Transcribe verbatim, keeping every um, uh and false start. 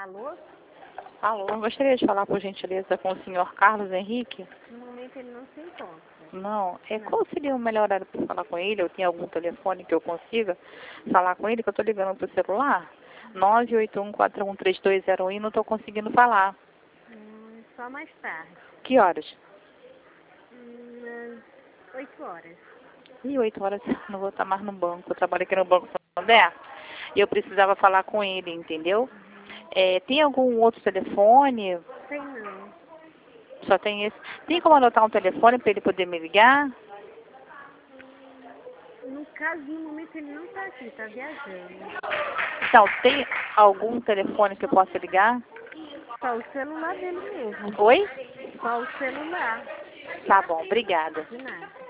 Alô? Alô, eu gostaria de falar, por gentileza, com o senhor Carlos Henrique? No momento ele não se encontra. Não. É, Não. qual seria o melhor horário para falar com ele? Eu tenho algum telefone que eu consiga falar com ele, que eu estou ligando para o celular? nove oito um quatro um três dois zero um e não estou conseguindo falar. Hum, só mais tarde. Que horas? Hum, às oito horas. Ih, oito horas, não vou estar mais no banco. Eu trabalho aqui no Banco Santander e eu precisava falar com ele, entendeu? É, tem algum outro telefone? Sei não. Só tem esse. Tem como anotar um telefone para ele poder me ligar? No caso, no momento ele não está aqui, está viajando. Então, tem algum telefone que eu possa ligar? Só o celular dele mesmo. Oi? Só o celular. Tá bom, obrigada. De nada.